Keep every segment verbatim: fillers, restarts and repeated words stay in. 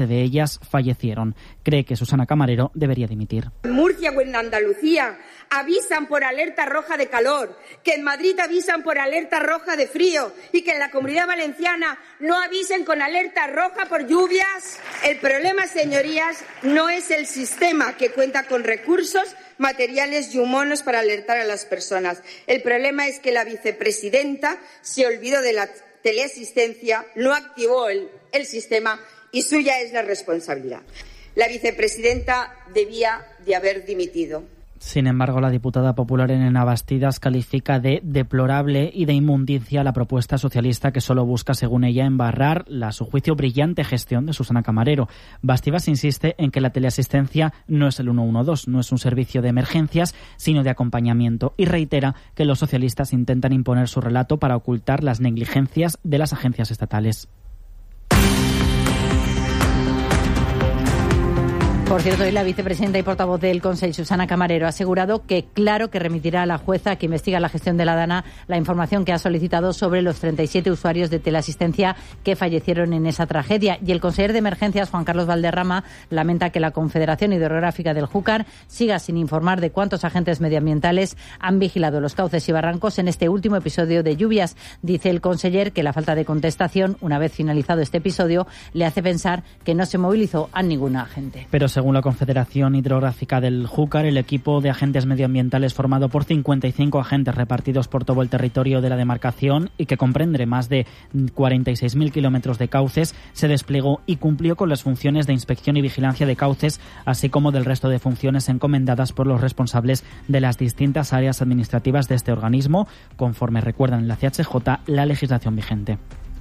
veinte de ellas fallecieron. Cree que Susana Camarero debería dimitir. En Murcia o en Andalucía avisan por alerta roja de calor, que en Madrid avisan por alerta roja de frío y que en la Comunidad Valenciana no avisen con alerta roja por lluvias. El problema, señorías, no es el sistema que cuenta con recursos materiales y humanos para alertar a las personas. El problema es que la vicepresidenta se olvidó de la teleasistencia, no activó el, el sistema y suya es la responsabilidad. La vicepresidenta debía de haber dimitido. Sin embargo, la diputada popular en Navastidas califica de deplorable y de inmundicia la propuesta socialista que solo busca, según ella, embarrar la, a su juicio, brillante gestión de Susana Camarero. Bastidas insiste en que la teleasistencia no es el ciento doce, no es un servicio de emergencias, sino de acompañamiento, y reitera que los socialistas intentan imponer su relato para ocultar las negligencias de las agencias estatales. Por cierto, hoy la vicepresidenta y portavoz del Consell, Susana Camarero, ha asegurado que claro que remitirá a la jueza que investiga la gestión de la Dana la información que ha solicitado sobre los treinta y siete usuarios de teleasistencia que fallecieron en esa tragedia. Y el consejero de Emergencias, Juan Carlos Valderrama, lamenta que la Confederación Hidrográfica del Júcar siga sin informar de cuántos agentes medioambientales han vigilado los cauces y barrancos en este último episodio de lluvias. Dice el conseller que la falta de contestación, una vez finalizado este episodio, le hace pensar que no se movilizó a ningún agente. Pero según la Confederación Hidrográfica del Júcar, el equipo de agentes medioambientales formado por cincuenta y cinco agentes repartidos por todo el territorio de la demarcación y que comprende más de cuarenta y seis mil kilómetros de cauces, se desplegó y cumplió con las funciones de inspección y vigilancia de cauces, así como del resto de funciones encomendadas por los responsables de las distintas áreas administrativas de este organismo, conforme recuerdan en la C H J la legislación vigente.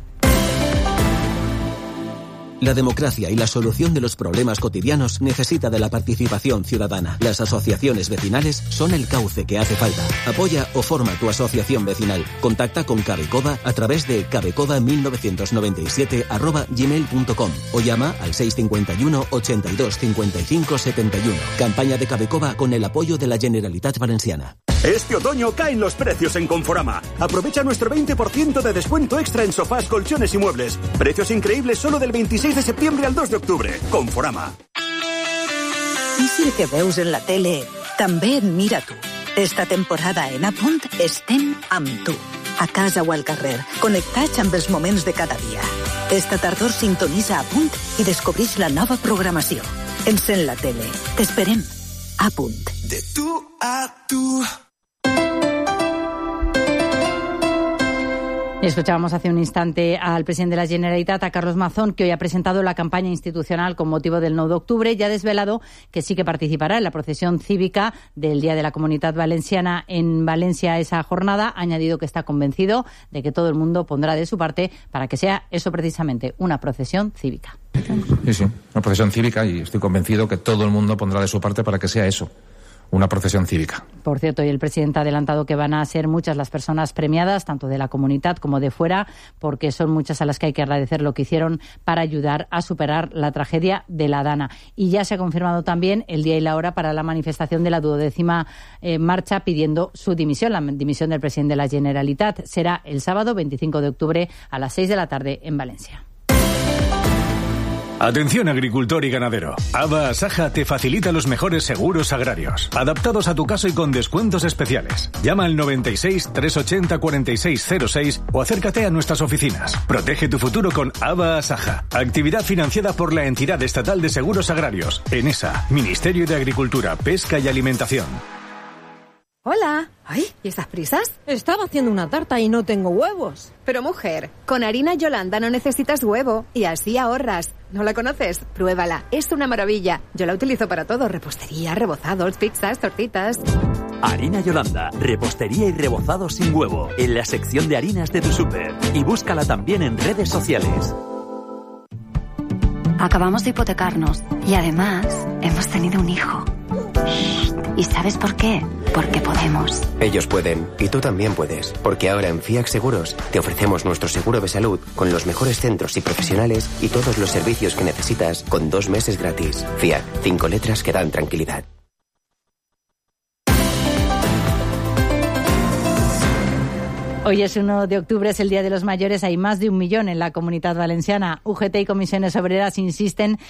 La democracia y la solución de los problemas cotidianos necesita de la participación ciudadana. Las asociaciones vecinales son el cauce que hace falta. Apoya o forma tu asociación vecinal. Contacta con Cabecoda a través de cabecoda mil novecientos noventa y siete arroba gmail punto com o llama al seis cinco uno, ochenta y dos, cincuenta y cinco, setenta y uno. Campaña de Cabecoda con el apoyo de la Generalitat Valenciana. Este otoño caen los precios en Conforama. Aprovecha nuestro veinte por ciento de descuento extra en sofás, colchones y muebles. Precios increíbles solo del veintiséis de septiembre al dos de octubre. Conforama. I si el que veus en la tele també et mira tu? Esta temporada en Apunt estem amb tu. A casa o al carrer, connectats amb els moments de cada dia. Esta tardor sintonitza Apunt i descobreix la nova programació. Encén la tele. T'esperem. Apunt. De tu a tu. Escuchábamos hace un instante al presidente de la Generalitat, a Carlos Mazón, que hoy ha presentado la campaña institucional con motivo del nueve de octubre y ha desvelado que sí que participará en la procesión cívica del Día de la Comunitat Valenciana en Valencia esa jornada. Ha añadido que está convencido de que todo el mundo pondrá de su parte para que sea eso precisamente, una procesión cívica. Sí, sí, una procesión cívica y estoy convencido que todo el mundo pondrá de su parte para que sea eso. Una procesión cívica. Por cierto, y el presidente ha adelantado que van a ser muchas las personas premiadas, tanto de la comunidad como de fuera, porque son muchas a las que hay que agradecer lo que hicieron para ayudar a superar la tragedia de la Dana. Y ya se ha confirmado también el día y la hora para la manifestación de la duodécima eh, marcha pidiendo su dimisión, la dimisión del presidente de la Generalitat. Será el sábado veinticinco de octubre a las seis de la tarde en Valencia. Atención agricultor y ganadero. Ava Asaja te facilita los mejores seguros agrarios, adaptados a tu caso y con descuentos especiales. Llama al noventa y seis, trescientos ochenta, cuarenta y seis cero seis o acércate a nuestras oficinas. Protege tu futuro con Ava Asaja. Actividad financiada por la Entidad Estatal de Seguros Agrarios, ENESA, Ministerio de Agricultura, Pesca y Alimentación. Hola. Ay, ¿y estas prisas? Estaba haciendo una tarta y no tengo huevos. Pero mujer, con harina Yolanda no necesitas huevo y así ahorras. ¿No la conoces? Pruébala, es una maravilla. Yo la utilizo para todo, repostería, rebozados, pizzas, tortitas. Harina Yolanda, repostería y rebozados sin huevo, en la sección de harinas de tu súper. Y búscala también en redes sociales. Acabamos de hipotecarnos y además hemos tenido un hijo. ¿Y sabes por qué? Porque podemos. Ellos pueden y tú también puedes, porque ahora en FIAC Seguros te ofrecemos nuestro seguro de salud con los mejores centros y profesionales y todos los servicios que necesitas con dos meses gratis. FIAC, cinco letras que dan tranquilidad. Hoy es uno de octubre, es el Día de los Mayores. Hay más de un millón en la Comunidad Valenciana. U G T y comisiones obreras insisten